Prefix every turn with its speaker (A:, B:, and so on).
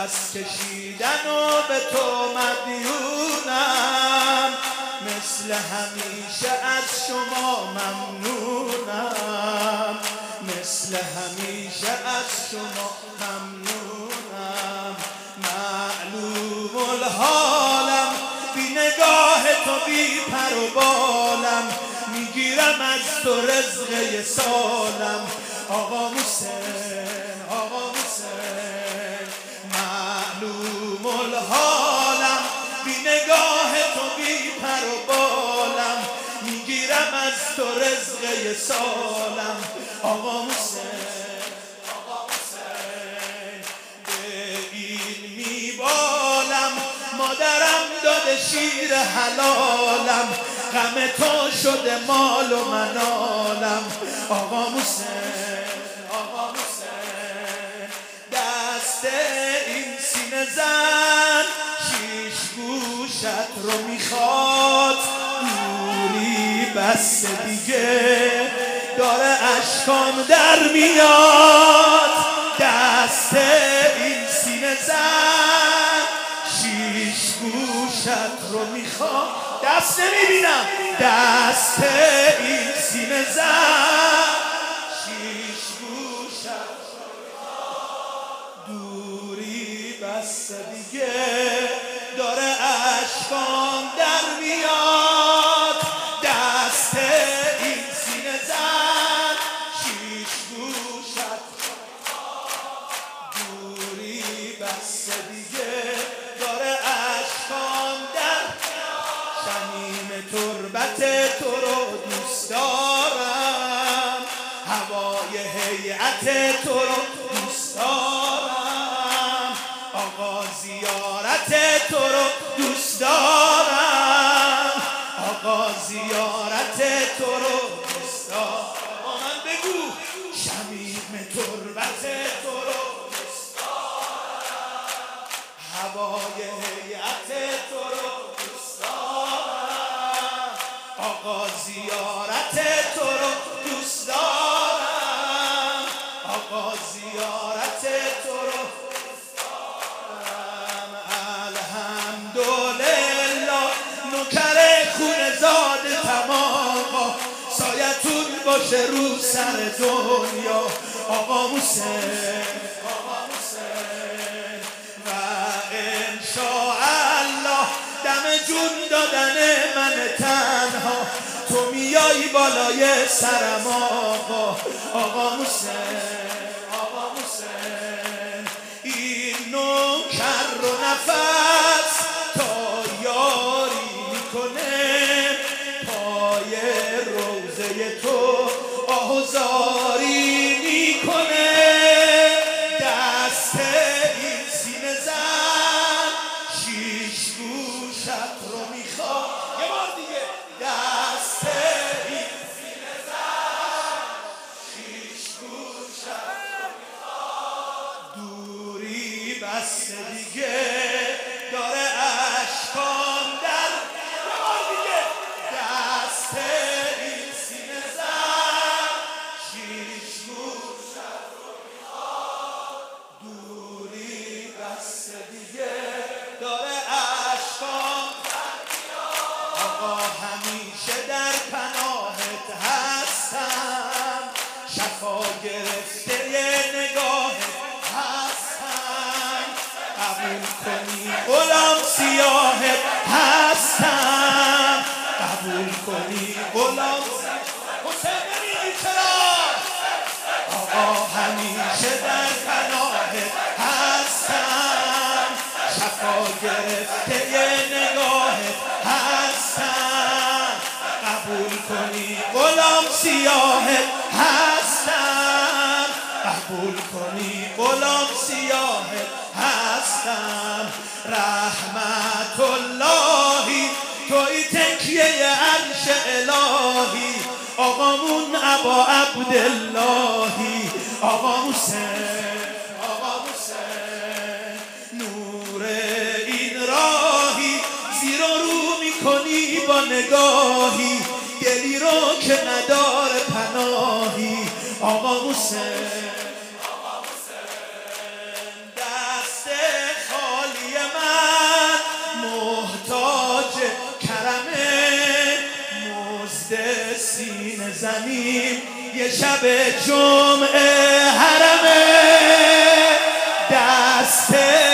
A: نفس کشیدن و به تو مدیونم، مثل همیشه از شما ممنونم، مثل همیشه از شما ممنونم. معلوم الحالم، بی نگاه تو بی پر و بالم، میگیرم از تو رزق سالم. آقا حسین، آقا حسین، معلوم الحالم، بی نگاه تو بی پر و بالم، میگیرم از تو رزق سالم. آقا حسین، آقا حسین، به این میبالم، مادرم داده شیر حلالم، غم تو شده مال و منالم. آقا حسین، آقا حسین، دست این سینه زن شیش گوشت رو میخواد، دوری بس دیگه داره اشکام در میاد. دست این سینه زن شیش گوشت رو میخواد، دست نمیبینم، دست این سینه زن شیش گوشت رو میخواد، دوری بس دیگه داره اشکام در میاد. دست این سینه زن شیش گوشت رو میخواد، دوری بس دیگه داره اشکام در میاد. شمیم تربت تو رو دوست دارم، هوای هیئت تو رو دوست دارم، آقا زیارت تو رو دوست دارم، آقا زیارت تو رو دوست دارم. با من بگو شمیم تربت تو رو دوست دارم، هوای هیئت تو رو دوست دارم، آقا زیارت تو رو دوست دارم، آقا زیارت تو رو دوست دارم. الحمدلله نوکر خون زاد تماما، سایتون باشه رو سر دنیا. آقا حسین، آقا حسین، و انشاءالله دم جون دادن من تنها تو میای بالای سرم. آقا، آقا حسین، آقا حسین، این نوکر رو نفس تا یاری میکنه، پای روزه تو آهوزاری میکنه. دست این سینه زن شیش گوشت رو میخواد، یه بار دیگه، دست این سینه زن شیش گوشت رو میخواد، دوری بس دیگه داره اشکام در. یه بار دیگه، دست این سینه زن شیش گوشت رو میخواد، دوری بس دیگه داره اشکام در میاد. آقا همیشه در پناهت هستم، شفا گرفته نگاهت هستم، قبول کنی غلام سیاهت هستم، قبول کنی غلام سیاهت. حسین نمیگی چرا؟ آقا همیشه در پناهت هستم، شفا گرفته نگاهت هستم، قبول کنی غلام سیاهت هستم، قبول کنی غلام سیاهت هستم. رحمت اللهی توی تکیه عرش الهی، آقامون ابا عبداللهی. آقا حسین، آقا حسین، نور این راهی، زیر و رو میکنی با نگاهی، دلی رو که نداره پناهی. آقا حسین، آقا حسین، دست میزنیم یه شب جمعه حرم دست